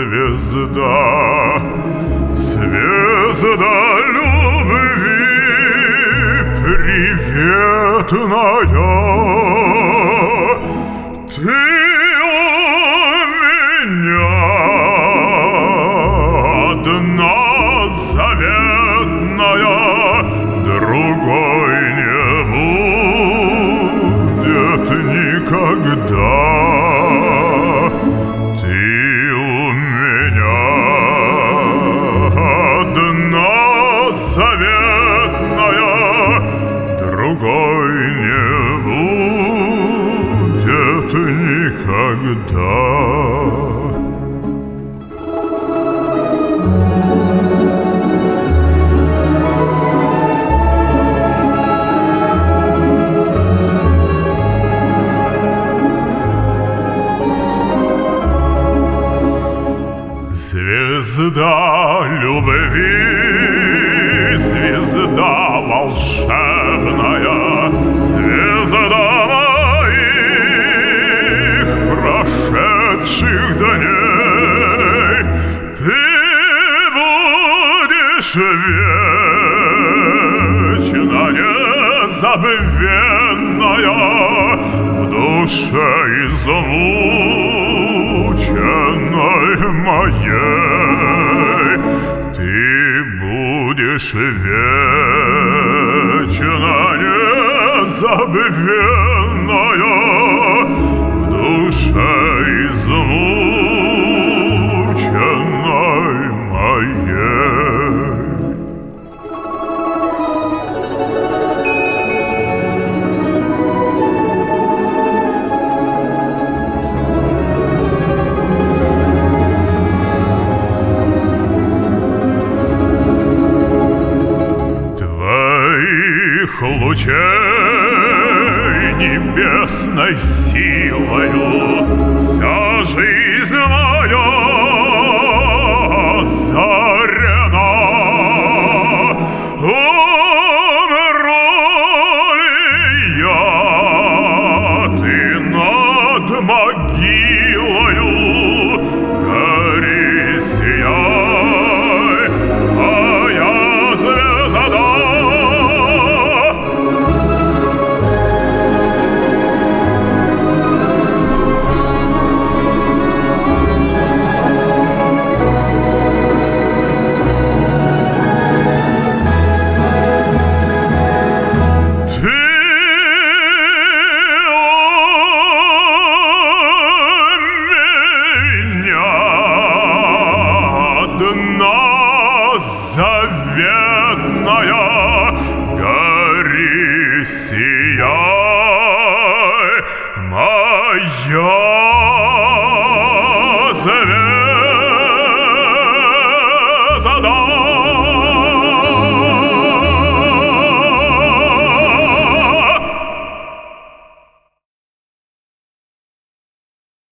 звезда, звезда любви приветная. Ты у меня одна заветная, другой не будет никогда. Ты у меня одна заветная, другой не будет никогда. Звезда любви, звезда волшебная, звезда моих прошедших дней. Ты будешь вечно незабвенная в душе измученной моей. Ты будешь вечно незабвенная в душе измученной моей. Лучей небесной силою вся жизнь моя озарена. Умру ли я, ты над могилою гори, сияй, а я звезда. Заветная, гори, сияй, моя.